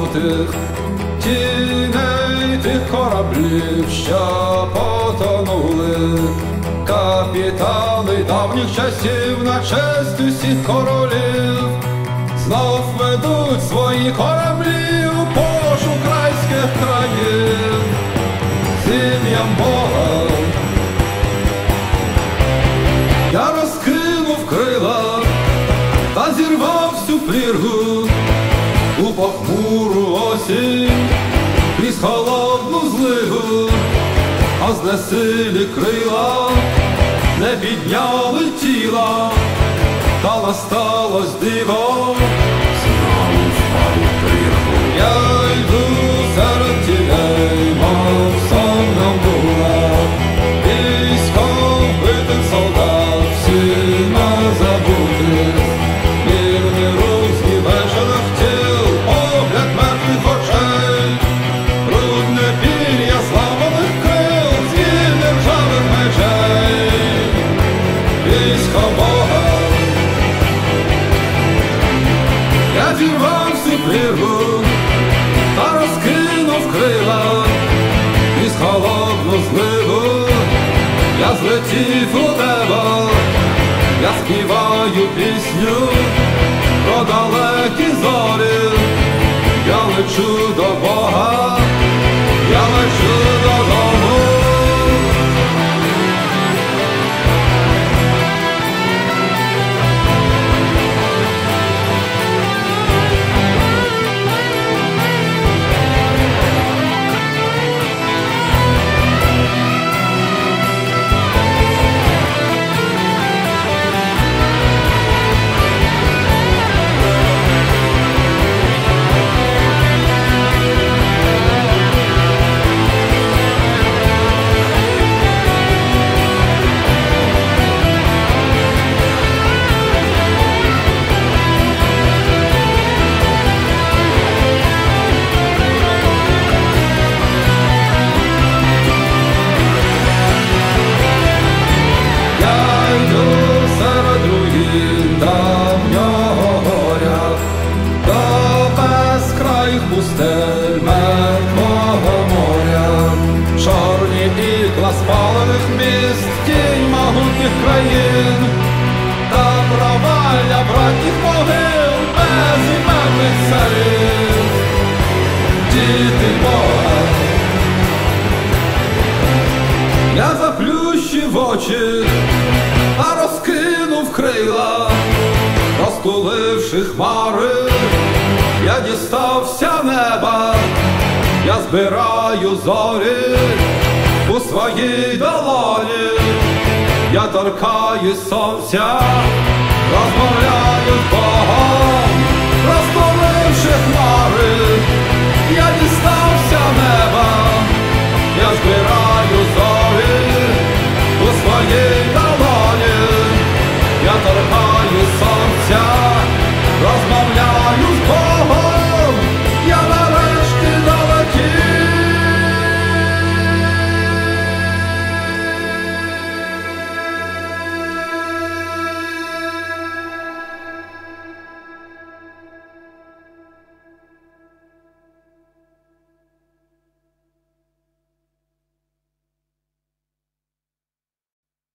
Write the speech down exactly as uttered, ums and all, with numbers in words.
жовтих тіней тих кораблів, що потонули. Капітани давніх часів на честь усіх королів знов ведуть свої кораблі у пошук райських країв з ім'ям Бога. Я розкинув крила та зірвав всю пліргу у похмуру осінь крізь холодну злигу, а знесилі крила не підняли тіла, та насталось диво, знову впав у прірву. Я йду серед тіней, мов сонна була, військо вбитих солдат, всіма забутих, мирний рух знівечених тіл, погляд мертвих очей, брудне пір'я зламаних крил, звільних ржавих мечей. Військо Бога. Я зірвав всю пліргу та розкинув крила крізь холодну зливу. Я злетів у небо, я співаю пісню про далекі зорі. Я лечу до Бога, я лечу додому. Пустель мертвого моря, чорні ікла спалених міст, тінь могутніх країн та провалля братніх могил без іменних царів. Діти Бога. Я заплющив очі та розкинув крила, розтуливши хмари. Я дістався неба, я збираю зорі у своїй долоні. Я торкаюсь сонця, розмовляю з Богом.